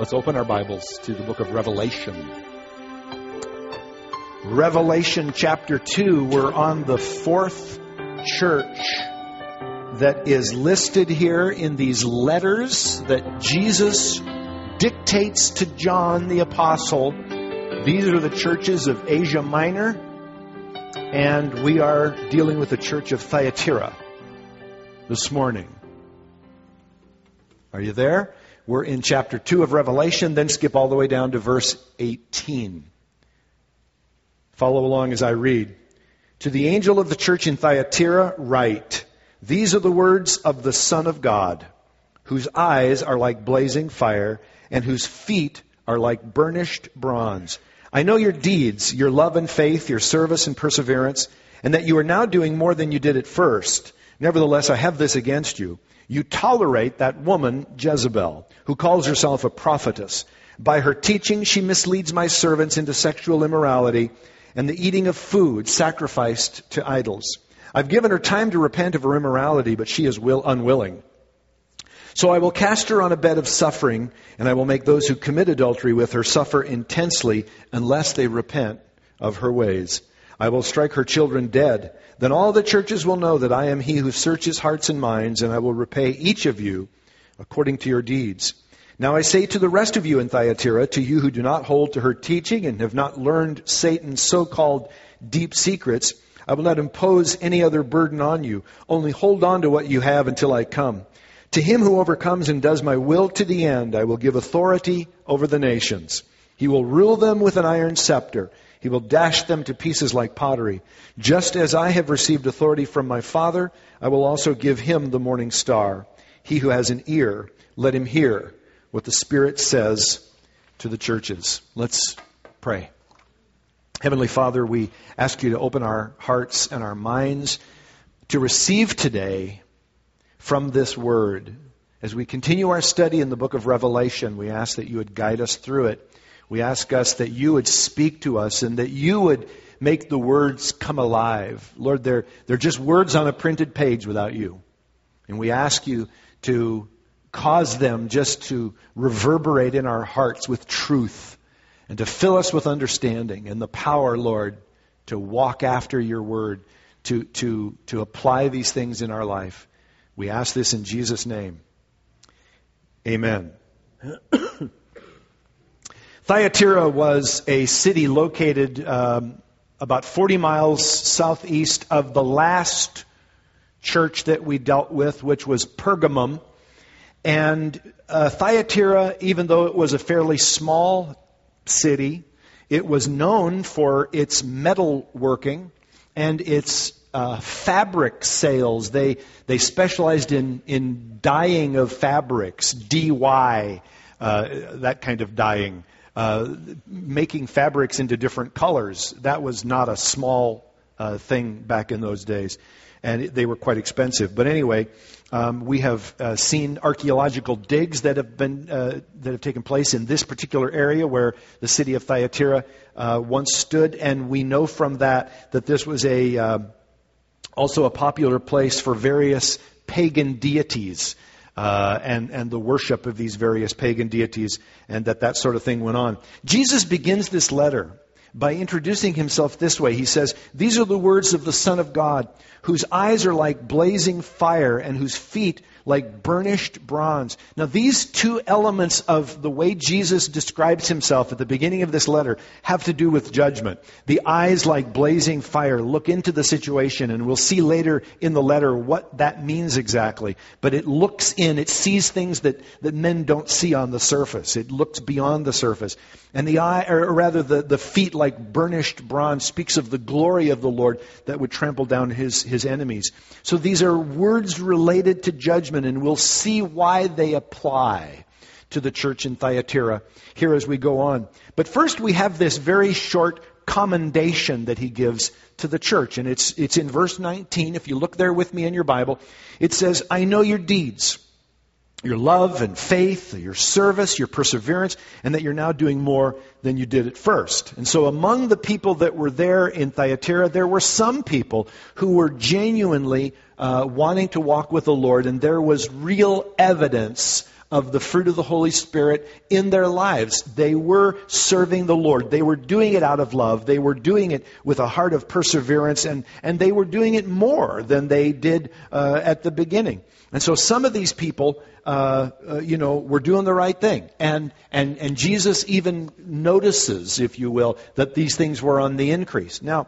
Let's open our Bibles to the book of Revelation. Revelation chapter 2, we're on the fourth church that is listed here in these letters that Jesus dictates to John the Apostle. These are the churches of Asia Minor, and we are dealing with the church of Thyatira this morning. Are you there? We're in chapter 2 of Revelation, then skip all the way down to verse 18. Follow along as I read. To the angel of the church in Thyatira write, these are the words of the Son of God, whose eyes are like blazing fire, and whose feet are like burnished bronze. I know your deeds, your love and faith, your service and perseverance, and that you are now doing more than you did at first. Nevertheless, I have this against you. You tolerate that woman, Jezebel, who calls herself a prophetess. By her teaching, she misleads my servants into sexual immorality and the eating of food sacrificed to idols. I've given her time to repent of her immorality, but she is unwilling. So I will cast her on a bed of suffering, and I will make those who commit adultery with her suffer intensely unless they repent of her ways. I will strike her children dead. Then all the churches will know that I am he who searches hearts and minds, and I will repay each of you according to your deeds. Now I say to the rest of you in Thyatira, to you who do not hold to her teaching and have not learned Satan's so-called deep secrets, I will not impose any other burden on you. Only hold on to what you have until I come. To him who overcomes and does my will to the end, I will give authority over the nations. He will rule them with an iron scepter. He will dash them to pieces like pottery. Just as I have received authority from my Father, I will also give him the morning star. He who has an ear, let him hear what the Spirit says to the churches. Let's pray. Heavenly Father, we ask you to open our hearts and our minds to receive today from this word. As we continue our study in the book of Revelation, we ask that you would guide us through it. We ask us that you would speak to us and that you would make the words come alive. Lord, they're just words on a printed page without you. And we ask you to cause them just to reverberate in our hearts with truth and to fill us with understanding and the power, Lord, to walk after your word, to apply these things in our life. We ask this in Jesus' name. Amen. Thyatira was a city located about 40 miles southeast of the last church that we dealt with, which was Pergamum. And Thyatira, even though it was a fairly small city, it was known for its metalworking and its fabric sales. They specialized in dyeing of fabrics, dye, that kind of dyeing. Making fabrics into different colors. That was not a small thing back in those days. And they were quite expensive. But anyway, we have seen archaeological digs that have taken place in this particular area where the city of Thyatira once stood. And we know from that this was also a popular place for various pagan deities. And the worship of these various pagan deities, and that sort of thing went on. Jesus begins this letter by introducing himself this way. He says, these are the words of the Son of God, whose eyes are like blazing fire and whose feet like burnished bronze. Now, these two elements of the way Jesus describes himself at the beginning of this letter have to do with judgment. The eyes like blazing fire look into the situation, and we'll see later in the letter what that means exactly. But it looks in, it sees things that men don't see on the surface. It looks beyond the surface. And the feet like burnished bronze speaks of the glory of the Lord that would trample down his enemies. So these are words related to judgment, and we'll see why they apply to the church in Thyatira here as we go on. But first we have this very short commendation that he gives to the church. And it's in verse 19. If you look there with me in your Bible, it says, I know your deeds, your love and faith, your service, your perseverance, and that you're now doing more than you did at first. And so among the people that were there in Thyatira, there were some people who were genuinely wanting to walk with the Lord, and there was real evidence of the fruit of the Holy Spirit in their lives. They were serving the Lord. They were doing it out of love. They were doing it with a heart of perseverance, and they were doing it more than they did at the beginning. And so some of these people, were doing the right thing. And Jesus even notices, if you will, that these things were on the increase. Now,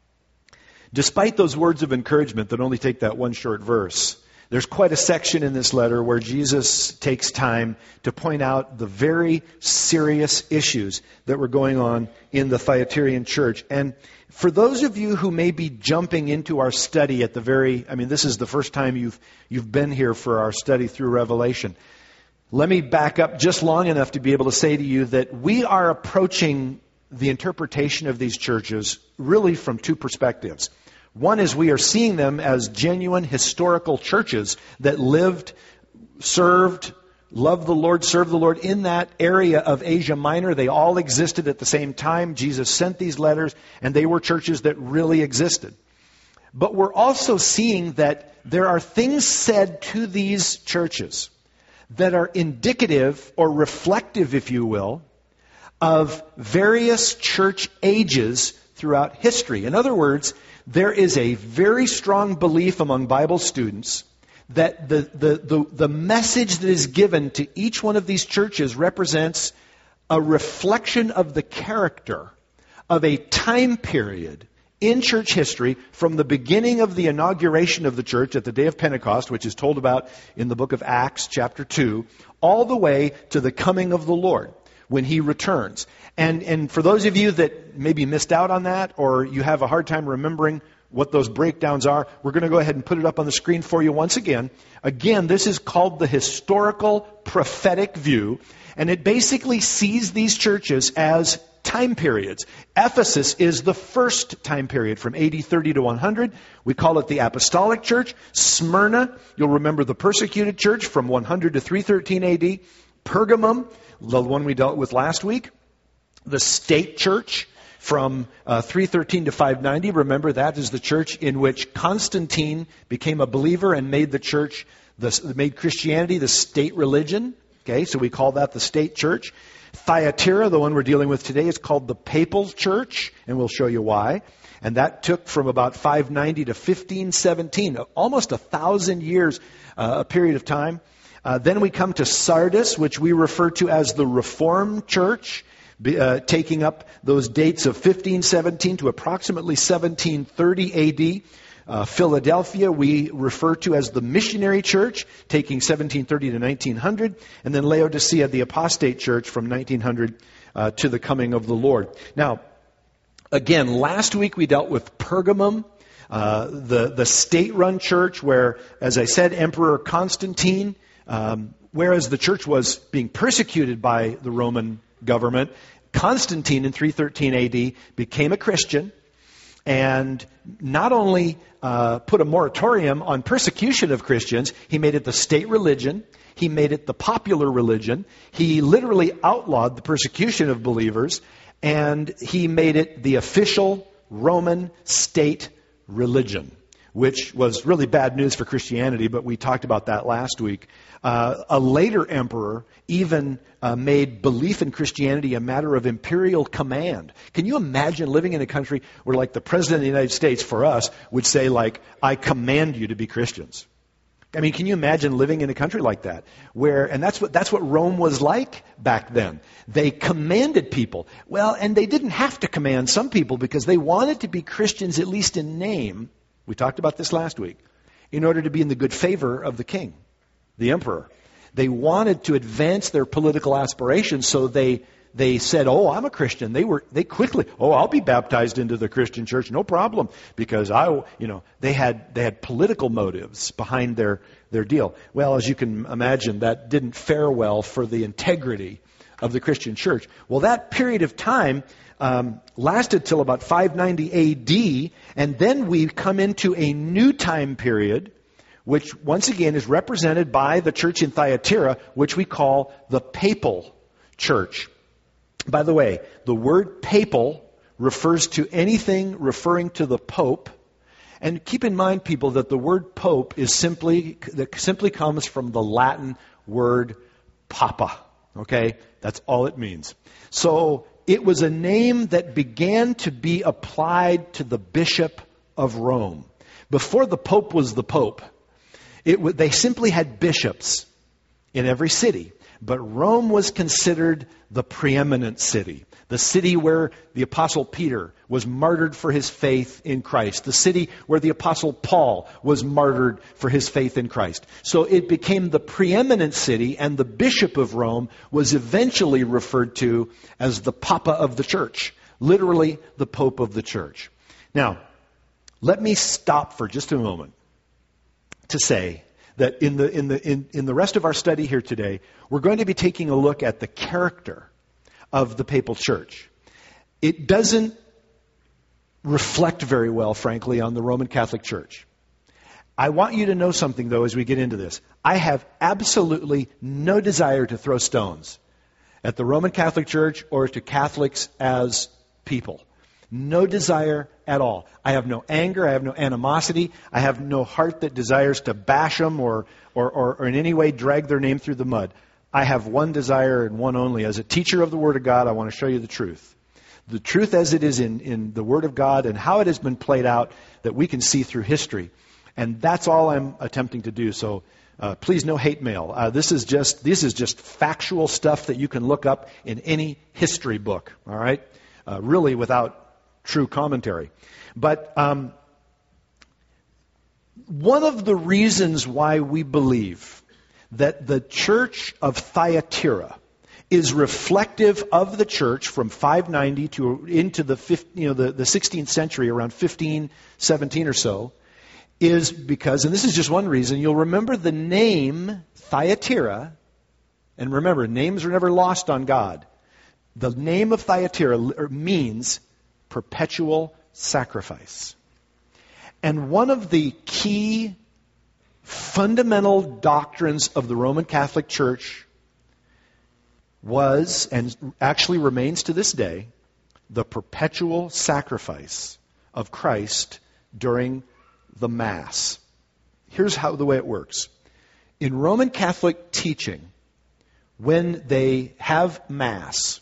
despite those words of encouragement that only take that one short verse, there's quite a section in this letter where Jesus takes time to point out the very serious issues that were going on in the Thyatiran church. And for those of you who may be jumping into our study this is the first time you've been here for our study through Revelation. Let me back up just long enough to be able to say to you that we are approaching the interpretation of these churches really from two perspectives. One is we are seeing them as genuine historical churches that lived, served, loved the Lord, served the Lord in that area of Asia Minor. They all existed at the same time. Jesus sent these letters, and they were churches that really existed. But we're also seeing that there are things said to these churches that are indicative or reflective, if you will, of various church ages throughout history. In other words, there is a very strong belief among Bible students that the message that is given to each one of these churches represents a reflection of the character of a time period in church history from the beginning of the inauguration of the church at the day of Pentecost, which is told about in the book of Acts, chapter 2, all the way to the coming of the Lord, when He returns. And for those of you that maybe missed out on that, or you have a hard time remembering what those breakdowns are, we're going to go ahead and put it up on the screen for you once again. Again, this is called the historical prophetic view, and it basically sees these churches as time periods. Ephesus is the first time period from AD 30 to 100. We call it the Apostolic Church. Smyrna, you'll remember the persecuted church from 100 to 313 AD. Pergamum, the one we dealt with last week. The state church from 313 to 590. Remember, that is the church in which Constantine became a believer and made made Christianity the state religion. Okay, so we call that the state church. Thyatira, the one we're dealing with today, is called the Papal Church, and we'll show you why. And that took from about 590 to 1517, almost 1,000 years, a period of time. Then we come to Sardis, which we refer to as the Reformed Church, taking up those dates of 1517 to approximately 1730 AD. Philadelphia we refer to as the Missionary Church, taking 1730 to 1900. And then Laodicea, the Apostate Church, from 1900 to the coming of the Lord. Now, again, last week we dealt with Pergamum, the state-run church where, as I said, Emperor Constantine, whereas the church was being persecuted by the Roman government, Constantine in 313 AD became a Christian and not only put a moratorium on persecution of Christians, he made it the state religion, he made it the popular religion, he literally outlawed the persecution of believers, and he made it the official Roman state religion, which was really bad news for Christianity, but we talked about that last week. A later emperor even made belief in Christianity a matter of imperial command. Can you imagine living in a country where, like, the President of the United States, for us, would say, like, I command you to be Christians? I mean, can you imagine living in a country like that? And that's what Rome was like back then. They commanded people. Well, and they didn't have to command some people because they wanted to be Christians, at least in name. We talked about this last week. In order to be in the good favor of the king, the emperor. They wanted to advance their political aspirations, so they said, "Oh, I'm a Christian." They quickly, "Oh, I'll be baptized into the Christian church, no problem," because they had political motives behind their deal. Well, as you can imagine, that didn't fare well for the integrity of the Christian church. Well, that period of time lasted till about 590 AD, and then we come into a new time period, which once again is represented by the church in Thyatira, which we call the Papal Church. By the way, the word papal refers to anything referring to the Pope. And keep in mind, people, that the word Pope simply comes from the Latin word Papa. Okay? That's all it means. So it was a name that began to be applied to the Bishop of Rome. Before the Pope was the Pope, they simply had bishops in every city. But Rome was considered the preeminent city, the city where the Apostle Peter was martyred for his faith in Christ, the city where the Apostle Paul was martyred for his faith in Christ. So it became the preeminent city, and the Bishop of Rome was eventually referred to as the Papa of the Church, literally the Pope of the Church. Now, let me stop for just a moment to say that in the rest of our study here today, we're going to be taking a look at the character of the papal church. It doesn't reflect very well, frankly, on the Roman Catholic Church. I want you to know something, though, as we get into this. I have absolutely no desire to throw stones at the Roman Catholic Church or to Catholics as people. No desire at all. I have no anger. I have no animosity. I have no heart that desires to bash them or in any way drag their name through the mud. I have one desire and one only. As a teacher of the Word of God, I want to show you the truth. The truth as it is in the Word of God and how it has been played out that we can see through history. And that's all I'm attempting to do. So please no hate mail. This is just factual stuff that you can look up in any history book. All right? Really without true commentary. But one of the reasons why we believe that the church of Thyatira is reflective of the church from 590 to into the 16th century, around 1517 or so, is because, and this is just one reason, you'll remember the name Thyatira, and remember, names are never lost on God. The name of Thyatira means perpetual sacrifice. And one of the key fundamental doctrines of the Roman Catholic Church was, and actually remains to this day, the perpetual sacrifice of Christ during the Mass. Here's the way it works. In Roman Catholic teaching, when they have Mass,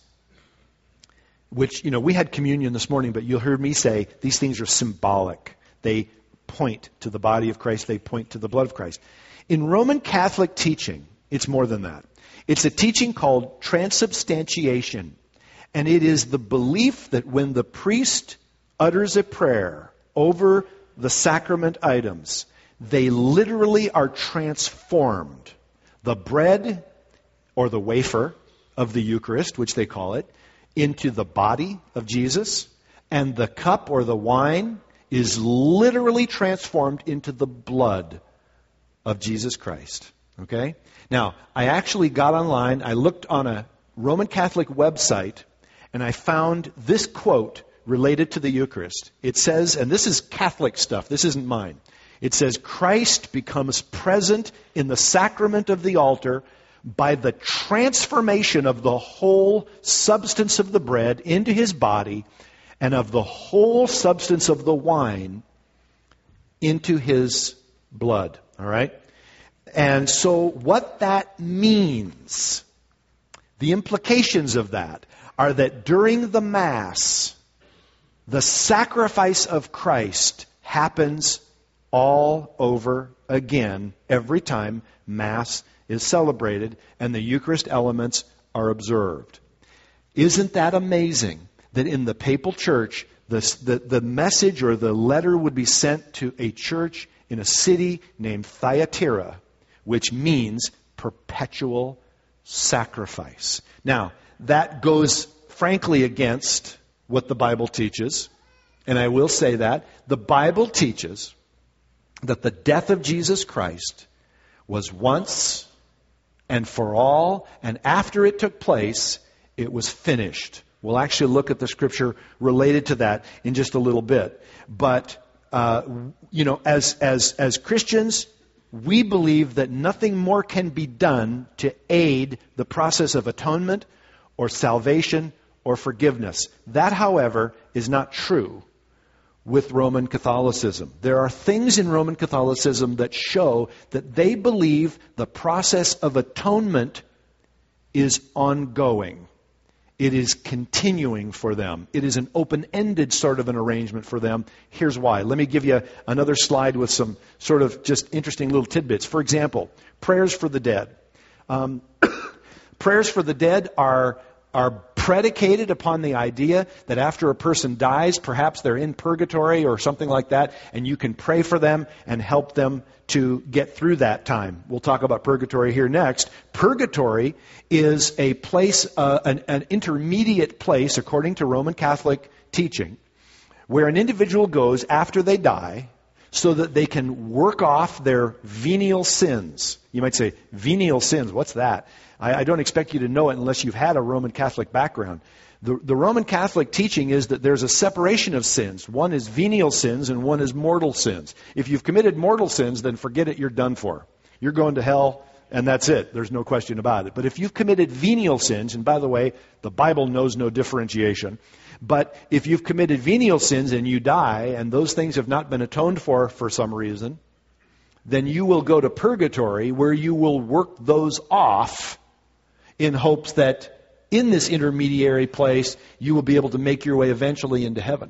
which, we had communion this morning, but you'll hear me say these things are symbolic. They point to the body of Christ. They point to the blood of Christ. In Roman Catholic teaching, it's more than that. It's a teaching called transubstantiation. And it is the belief that when the priest utters a prayer over the sacrament items, they literally are transformed. The bread or the wafer of the Eucharist, which they call it, into the body of Jesus, and the cup or the wine is literally transformed into the blood of Jesus Christ. Okay? Now, I actually got online, I looked on a Roman Catholic website, and I found this quote related to the Eucharist. It says, and this is Catholic stuff, this isn't mine. It says, Christ becomes present in the sacrament of the altar by the transformation of the whole substance of the bread into his body and of the whole substance of the wine into his blood. All right? And so what that means, the implications of that, are that during the Mass, the sacrifice of Christ happens all over again every time Mass is celebrated and the Eucharist elements are observed. Isn't that amazing that in the papal church, the message or the letter would be sent to a church in a city named Thyatira, which means perpetual sacrifice. Now, that goes frankly against what the Bible teaches, and I will say that. The Bible teaches that the death of Jesus Christ was once and for all, and after it took place, it was finished. We'll actually look at the scripture related to that in just a little bit. But, as Christians, we believe that nothing more can be done to aid the process of atonement or salvation or forgiveness. That, however, is not true with Roman Catholicism. There are things in Roman Catholicism that show that they believe the process of atonement is ongoing. It is continuing for them. It is an open-ended sort of an arrangement for them. Here's why. Let me give you another slide with some sort of just interesting little tidbits. For example, prayers for the dead. Prayers for the dead are predicated upon the idea that after a person dies, perhaps they're in purgatory or something like that, and you can pray for them and help them to get through that time. We'll talk about purgatory here next. Purgatory is a place, an intermediate place, according to Roman Catholic teaching, where an individual goes after they die so that they can work off their venial sins. You might say, venial sins, what's that? I don't expect you to know it unless you've had a Roman Catholic background. The Roman Catholic teaching is that there's a separation of sins. One is venial sins and one is mortal sins. If you've committed mortal sins, then forget it, you're done for. You're going to hell, and that's it. There's no question about it. But if you've committed venial sins, and by the way, the Bible knows no differentiation, but if you've committed venial sins and you die, and those things have not been atoned for some reason, then you will go to purgatory where you will work those off in hopes that in this intermediary place, you will be able to make your way eventually into heaven.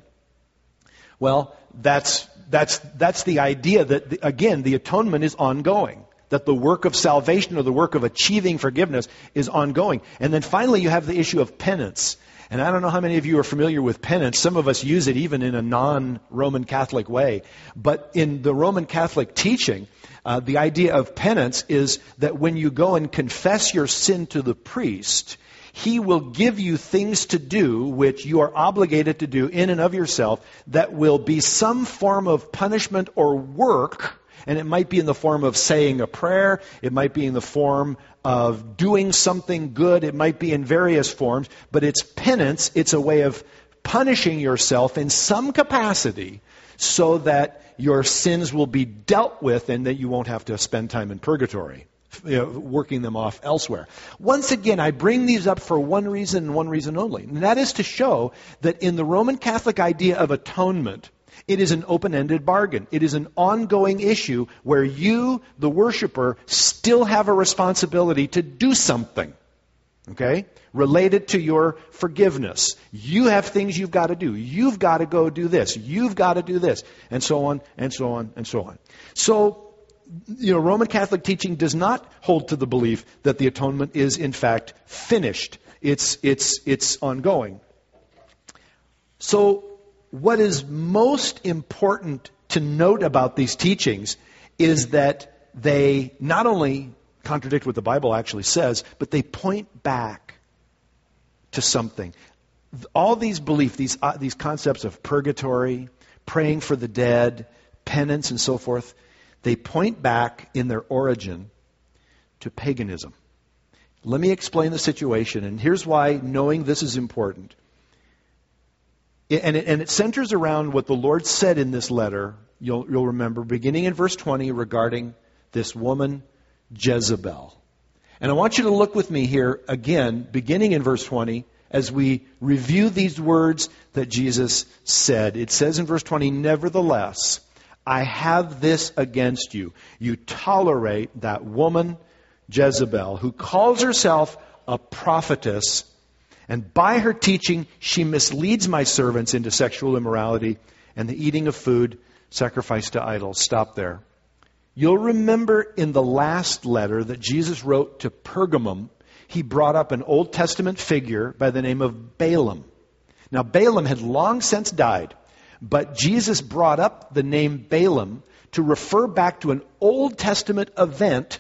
Well, that's the idea that, again, the atonement is ongoing. That the work of salvation or the work of achieving forgiveness is ongoing. And then finally, you have the issue of penance. And I don't know how many of you are familiar with penance. Some of us use it even in a non-Roman Catholic way. But in the Roman Catholic teaching, the idea of penance is that when you go and confess your sin to the priest, he will give you things to do which you are obligated to do in and of yourself that will be some form of punishment or work. And it might be in the form of saying a prayer. It might be in the form of doing something good. It might be in various forms. But it's penance. It's a way of punishing yourself in some capacity so that your sins will be dealt with and that you won't have to spend time in purgatory, working them off elsewhere. Once again, I bring these up for one reason and one reason only. And that is to show that in the Roman Catholic idea of atonement, it is an open-ended bargain. It is an ongoing issue where you, the worshiper, still have a responsibility to do something, okay, related to your forgiveness. You have things you've got to do. You've got to go do this. You've got to do this, and so on, and so on, and so on. So, Roman Catholic teaching does not hold to the belief that the atonement is, in fact, finished. It's ongoing. So, what is most important to note about these teachings is that they not only contradict what the Bible actually says, but they point back to something. All these beliefs, these concepts of purgatory, praying for the dead, penance, and so forth, they point back in their origin to paganism. Let me explain the situation, and here's why knowing this is important. And it centers around what the Lord said in this letter, you'll remember, beginning in verse 20, regarding this woman, Jezebel. And I want you to look with me here again, beginning in verse 20, as we review these words that Jesus said. It says in verse 20, "Nevertheless, I have this against you. You tolerate that woman, Jezebel, who calls herself a prophetess, and by her teaching, she misleads my servants into sexual immorality and the eating of food sacrificed to idols." Stop there. You'll remember in the last letter that Jesus wrote to Pergamum, he brought up an Old Testament figure by the name of Balaam. Now, Balaam had long since died, but Jesus brought up the name Balaam to refer back to an Old Testament event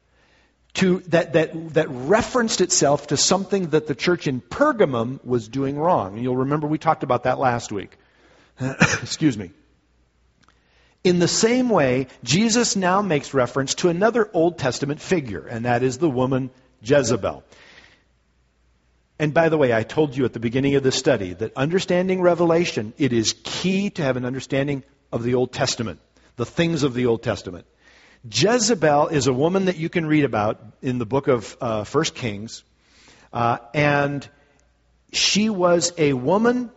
that referenced itself to something that the church in Pergamum was doing wrong. And you'll remember we talked about that last week. Excuse me. In the same way, Jesus now makes reference to another Old Testament figure, and that is the woman Jezebel. And by the way, I told you at the beginning of this study that understanding Revelation, it is key to have an understanding of the Old Testament, the things of the Old Testament. Jezebel is a woman that you can read about in the book of 1 Kings. And she was a woman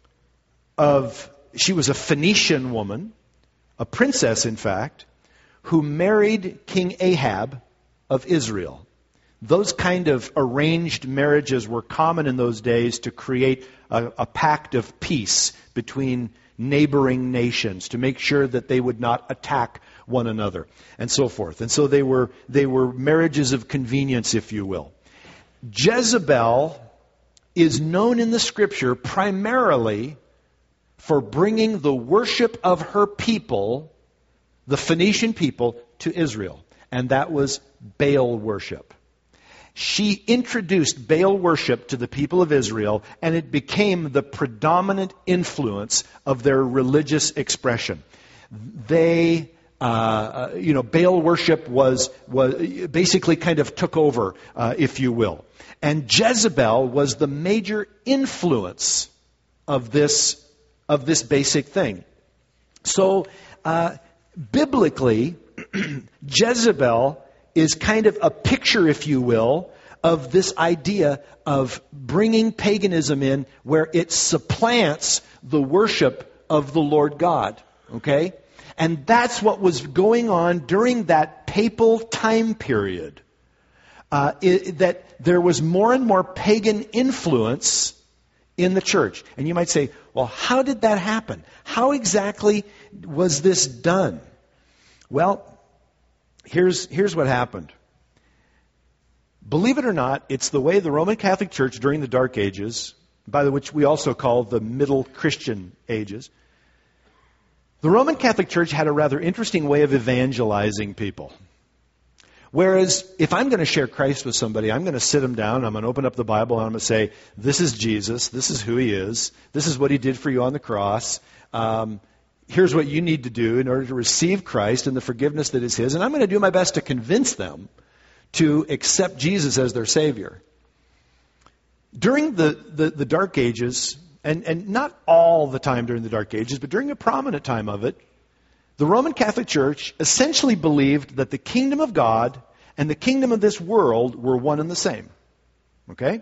she was a Phoenician woman, a princess in fact, who married King Ahab of Israel. Those kind of arranged marriages were common in those days to create a pact of peace between neighboring nations, to make sure that they would not attack one another, and so forth. And so they were marriages of convenience, if you will. Jezebel is known in the Scripture primarily for bringing the worship of her people, the Phoenician people, to Israel. And that was Baal worship. She introduced Baal worship to the people of Israel, and it became the predominant influence of their religious expression. Baal worship was basically kind of took over, if you will. And Jezebel was the major influence of this basic thing. So, biblically, Jezebel is kind of a picture, if you will, of this idea of bringing paganism in where it supplants the worship of the Lord God. Okay? And that's what was going on during that papal time period. That there was more and more pagan influence in the church. And you might say, well, how did that happen? How exactly was this done? Well, here's what happened. Believe it or not, it's the way the Roman Catholic Church during the Dark Ages, by which we also call the Middle Christian Ages, the Roman Catholic Church had a rather interesting way of evangelizing people. Whereas, if I'm going to share Christ with somebody, I'm going to sit them down, I'm going to open up the Bible, and I'm going to say, this is Jesus, this is who He is, this is what He did for you on the cross, here's what you need to do in order to receive Christ and the forgiveness that is His, and I'm going to do my best to convince them to accept Jesus as their Savior. During the Dark Ages, and not all the time during the Dark Ages, but during a prominent time of it, the Roman Catholic Church essentially believed that the kingdom of God and the kingdom of this world were one and the same. Okay?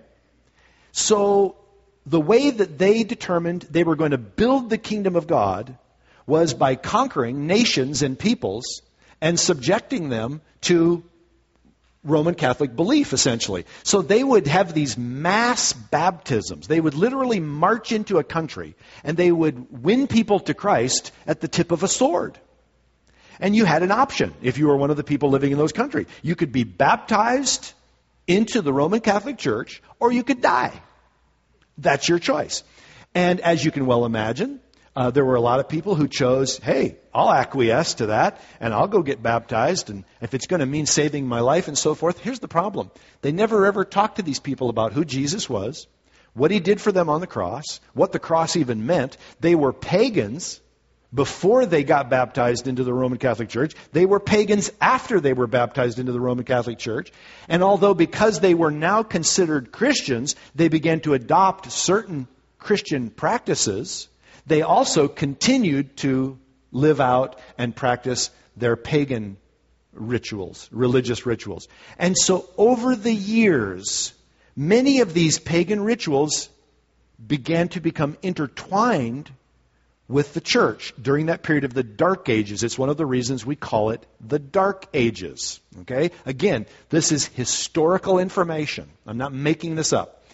So, the way that they determined they were going to build the kingdom of God was by conquering nations and peoples and subjecting them to Roman Catholic belief, essentially. So they would have these mass baptisms. They would literally march into a country and they would win people to Christ at the tip of a sword. And you had an option if you were one of the people living in those countries. You could be baptized into the Roman Catholic Church or you could die. That's your choice. And as you can well imagine, there were a lot of people who chose, hey, I'll acquiesce to that, and I'll go get baptized, and if it's going to mean saving my life and so forth. Here's the problem. They never ever talked to these people about who Jesus was, what He did for them on the cross, what the cross even meant. They were pagans before they got baptized into the Roman Catholic Church. They were pagans after they were baptized into the Roman Catholic Church. And although because they were now considered Christians, they began to adopt certain Christian practices, they also continued to live out and practice their pagan rituals, religious rituals. And so over the years, many of these pagan rituals began to become intertwined with the church during that period of the Dark Ages. It's one of the reasons we call it the Dark Ages. Okay? Again, this is historical information. I'm not making this up.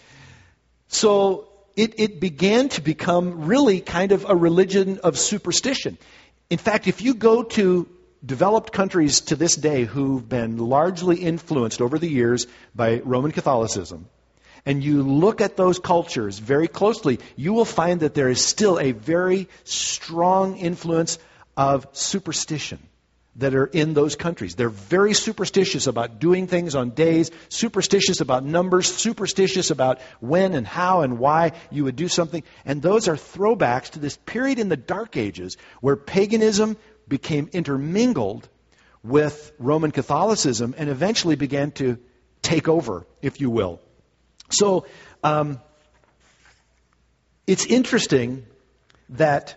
So it began to become really kind of a religion of superstition. In fact, if you go to developed countries to this day who've been largely influenced over the years by Roman Catholicism, and you look at those cultures very closely, you will find that there is still a very strong influence of superstition that are in those countries. They're very superstitious about doing things on days, superstitious about numbers, superstitious about when and how and why you would do something. And those are throwbacks to this period in the Dark Ages where paganism became intermingled with Roman Catholicism and eventually began to take over, if you will. So, it's interesting that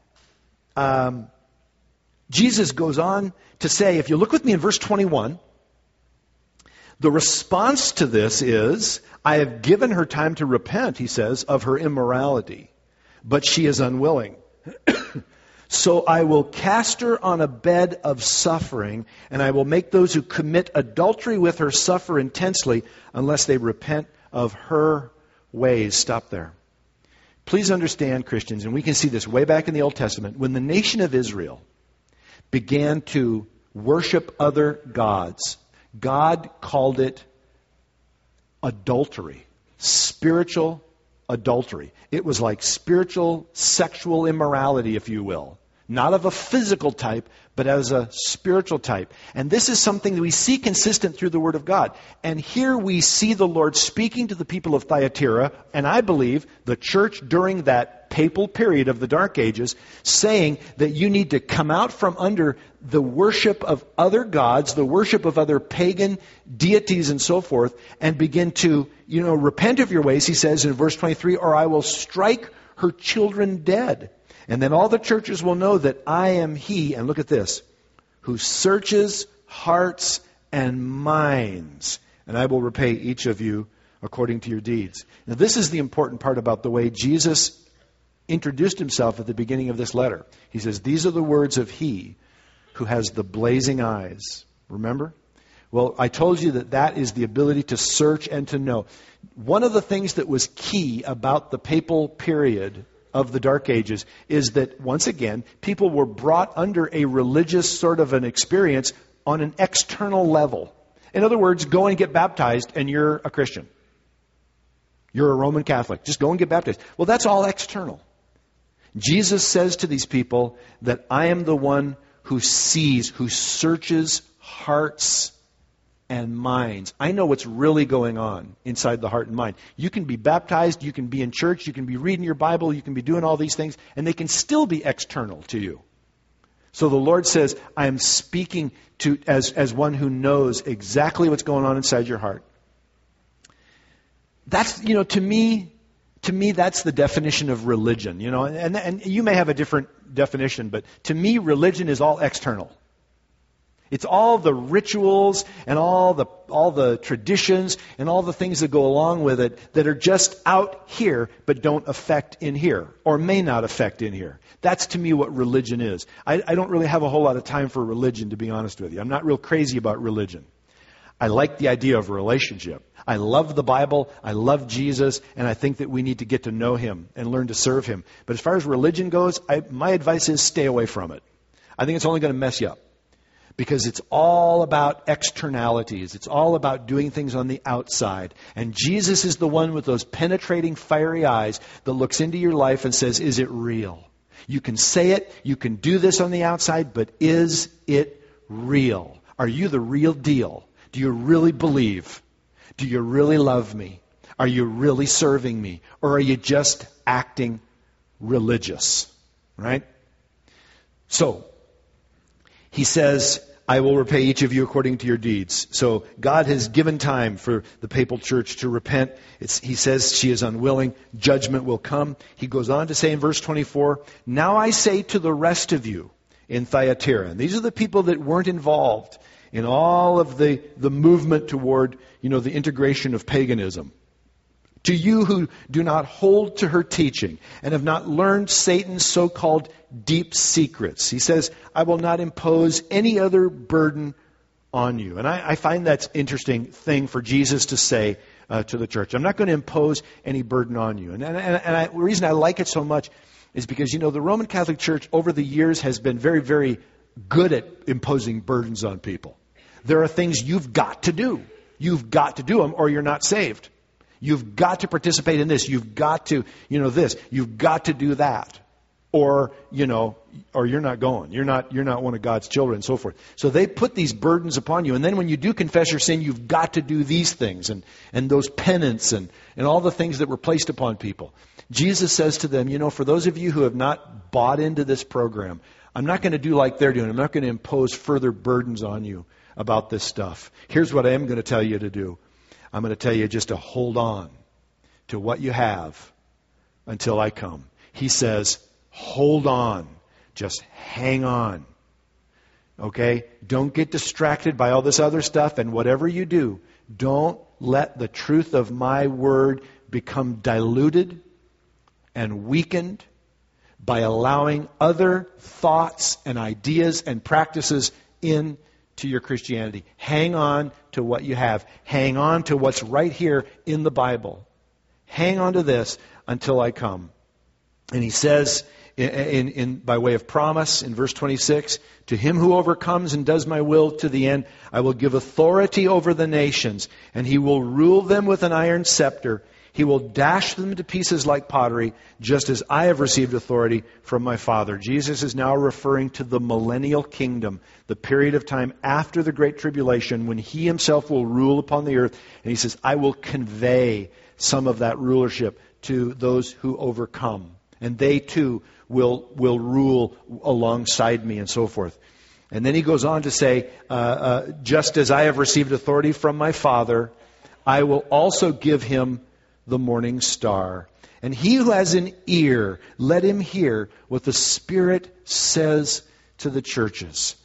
Jesus goes on to say, if you look with me in verse 21, the response to this is, I have given her time to repent, he says, of her immorality, but she is unwilling. So I will cast her on a bed of suffering, and I will make those who commit adultery with her suffer intensely unless they repent of her ways. Stop there. Please understand, Christians, and we can see this way back in the Old Testament, when the nation of Israel began to worship other gods, God called it adultery, spiritual adultery. It was like spiritual sexual immorality, if you will. Not of a physical type, but as a spiritual type. And this is something that we see consistent through the Word of God. And here we see the Lord speaking to the people of Thyatira, and I believe the church during that papal period of the Dark Ages, saying that you need to come out from under the worship of other gods, the worship of other pagan deities and so forth, and begin to, repent of your ways, he says in verse 23, or I will strike her children dead. And then all the churches will know that I am He, and look at this, who searches hearts and minds, and I will repay each of you according to your deeds. Now this is the important part about the way Jesus introduced Himself at the beginning of this letter. He says, these are the words of He who has the blazing eyes. Remember? Well, I told you that is the ability to search and to know. One of the things that was key about the papal period of the Dark Ages is that, once again, people were brought under a religious sort of an experience on an external level. In other words, go and get baptized and you're a Christian. You're a Roman Catholic. Just go and get baptized. Well, that's all external. Jesus says to these people that I am the one who sees, who searches hearts and minds. I know what's really going on inside the heart and mind. You can be baptized, you can be in church, you can be reading your Bible, you can be doing all these things, and they can still be external to you. So the Lord says, I am speaking to as one who knows exactly what's going on inside your heart. That's, to me, that's the definition of religion, and you may have a different definition, but to me, religion is all external. It's all the rituals and all the traditions and all the things that go along with it that are just out here but don't affect in here or may not affect in here. That's to me what religion is. I don't really have a whole lot of time for religion, to be honest with you. I'm not real crazy about religion. I like the idea of a relationship. I love the Bible, I love Jesus, and I think that we need to get to know Him and learn to serve Him. But as far as religion goes, my advice is stay away from it. I think it's only going to mess you up. Because it's all about externalities. It's all about doing things on the outside. And Jesus is the one with those penetrating, fiery eyes that looks into your life and says, is it real? You can say it, you can do this on the outside, but is it real? Are you the real deal? Do you really believe? Do you really love me? Are you really serving me? Or are you just acting religious? Right? So, He says, I will repay each of you according to your deeds. So God has given time for the papal church to repent. He says she is unwilling. Judgment will come. He goes on to say in verse 24, now I say to the rest of you in Thyatira, and these are the people that weren't involved in all of the movement toward, the integration of paganism. To you who do not hold to her teaching and have not learned Satan's so-called deep secrets. He says, I will not impose any other burden on you. And I find that's an interesting thing for Jesus to say to the church. I'm not going to impose any burden on you. And the reason I like it so much is because, the Roman Catholic Church over the years has been very, very good at imposing burdens on people. There are things you've got to do. You've got to do them or you're not saved. You've got to participate in this. You've got to, this. You've got to do that. Or you're not going. You're not one of God's children and so forth. So they put these burdens upon you. And then when you do confess your sin, you've got to do these things and those penance and all the things that were placed upon people. Jesus says to them, for those of you who have not bought into this program, I'm not going to do like they're doing. I'm not going to impose further burdens on you about this stuff. Here's what I am going to tell you to do. I'm going to tell you just to hold on to what you have until I come. He says, hold on. Just hang on. Okay? Don't get distracted by all this other stuff. And whatever you do, don't let the truth of my word become diluted and weakened by allowing other thoughts and ideas and practices into your Christianity. Hang on to what you have. Hang on to what's right here in the Bible. Hang on to this until I come. And he says, by way of promise, in verse 26, to him who overcomes and does my will to the end, I will give authority over the nations, and he will rule them with an iron scepter. He will dash them to pieces like pottery, just as I have received authority from my Father. Jesus is now referring to the millennial kingdom, the period of time after the Great Tribulation, when he himself will rule upon the earth. And he says, I will convey some of that rulership to those who overcome. And they too will rule alongside me, and so forth. And then he goes on to say, just as I have received authority from my Father, I will also give him the morning star. And he who has an ear, let him hear what the Spirit says to the churches.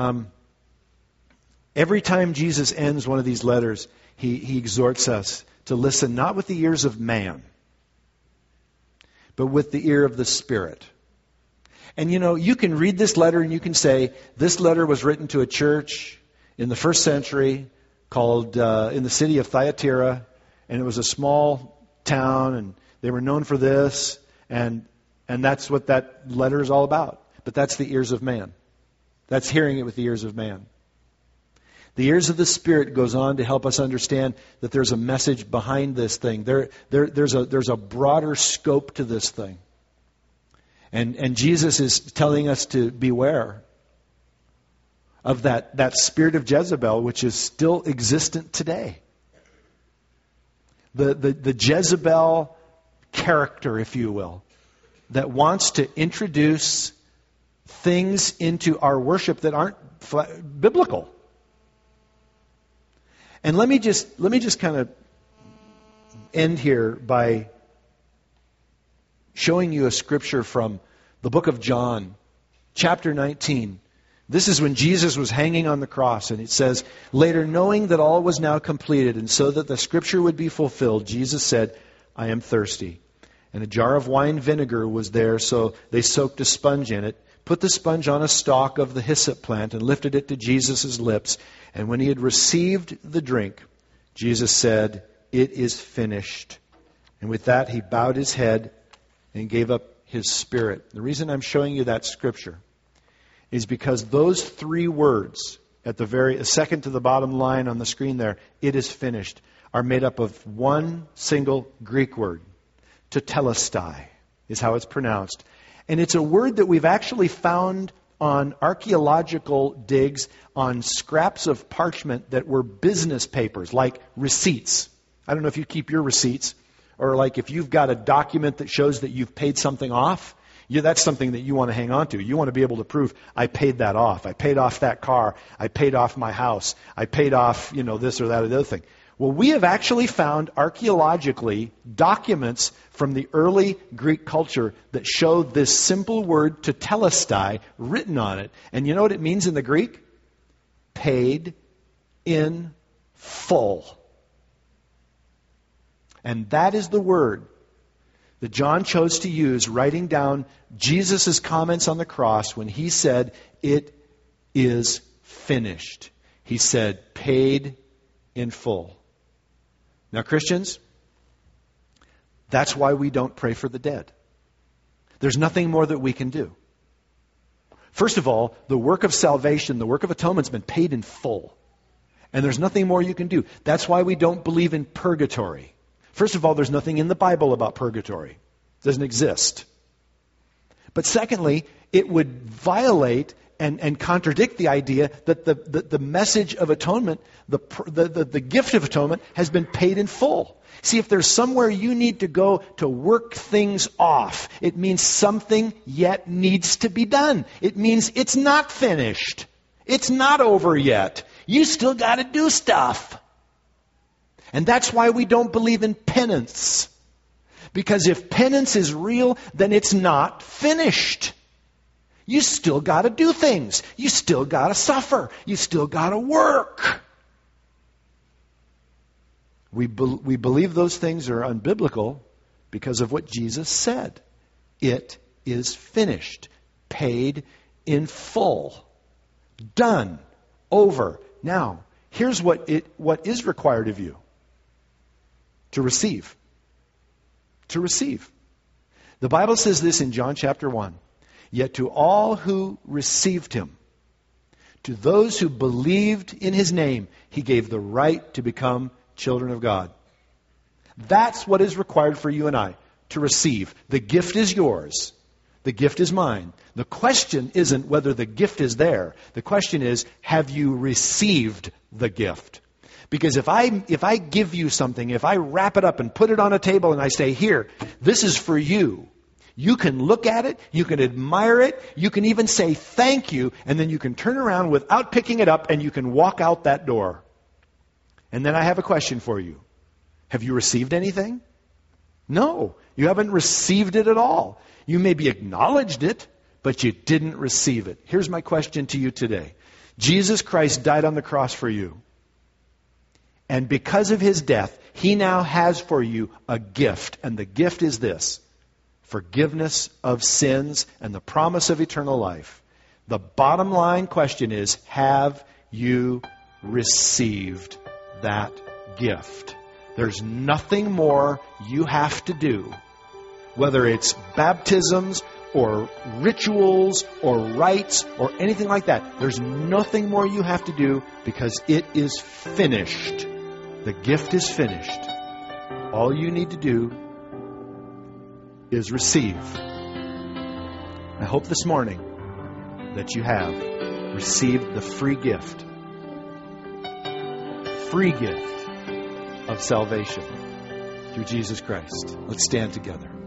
Every time Jesus ends one of these letters, he exhorts us to listen not with the ears of man, but with the ear of the Spirit. And you can read this letter and you can say, this letter was written to a church in the first century called, in the city of Thyatira, and it was a small town, and they were known for this, and that's what that letter is all about. But that's the ears of man. That's hearing it with the ears of man. The ears of the Spirit goes on to help us understand that there's a message behind this thing. There's a broader scope to this thing. And Jesus is telling us to beware of that spirit of Jezebel, which is still existent today. The Jezebel character, if you will, that wants to introduce things into our worship that aren't biblical. And let me just kind of end here by showing you a scripture from the book of John, chapter 19. This is when Jesus was hanging on the cross, and it says, later, knowing that all was now completed, and so that the scripture would be fulfilled, Jesus said, I am thirsty. And a jar of wine vinegar was there, so they soaked a sponge in it, put the sponge on a stalk of the hyssop plant, and lifted it to Jesus' lips. And when he had received the drink, Jesus said, it is finished. And with that, he bowed his head and gave up his spirit. The reason I'm showing you that scripture is because those three words at the second to the bottom line on the screen there, it is finished, are made up of one single Greek word. Tetelestai is how it's pronounced. And it's a word that we've actually found on archaeological digs on scraps of parchment that were business papers, like receipts. I don't know if you keep your receipts, or like if you've got a document that shows that you've paid something off. That's something that you want to hang on to. You want to be able to prove, I paid that off. I paid off that car. I paid off my house. I paid off, this or that or the other thing. Well, we have actually found archaeologically documents from the early Greek culture that show this simple word tetelestai written on it. And you know what it means in the Greek? Paid in full. And that is the word that John chose to use, writing down Jesus' comments on the cross when he said, it is finished. He said, paid in full. Now, Christians, that's why we don't pray for the dead. There's nothing more that we can do. First of all, the work of salvation, the work of atonement has been paid in full. And there's nothing more you can do. That's why we don't believe in purgatory. First of all, there's nothing in the Bible about purgatory. It doesn't exist. But secondly, it would violate and contradict the idea that the message of atonement, the gift of atonement, has been paid in full. See, if there's somewhere you need to go to work things off, it means something yet needs to be done. It means it's not finished. It's not over yet. You still got to do stuff. And that's why we don't believe in penance. Because if penance is real, then it's not finished. You still got to do things. You still got to suffer. You still got to work. We believe those things are unbiblical because of what Jesus said. It is finished, paid in full, done, over. Now, here's what is required of you. To receive. To receive. The Bible says this in John chapter 1. Yet to all who received him, to those who believed in his name, he gave the right to become children of God. That's what is required for you and I, to receive. The gift is yours. The gift is mine. The question isn't whether the gift is there. The question is, have you received the gift? Because if I give you something, if I wrap it up and put it on a table and I say, here, this is for you. You can look at it, you can admire it, you can even say thank you, and then you can turn around without picking it up and you can walk out that door. And then I have a question for you. Have you received anything? No, you haven't received it at all. You maybe acknowledged it, but you didn't receive it. Here's my question to you today. Jesus Christ died on the cross for you. And because of his death, he now has for you a gift. And the gift is this: forgiveness of sins and the promise of eternal life. The bottom line question is, have you received that gift? There's nothing more you have to do, whether it's baptisms or rituals or rites or anything like that. There's nothing more you have to do because it is finished. The gift is finished. All you need to do is receive. I hope this morning that you have received the free gift of salvation through Jesus Christ. Let's stand together.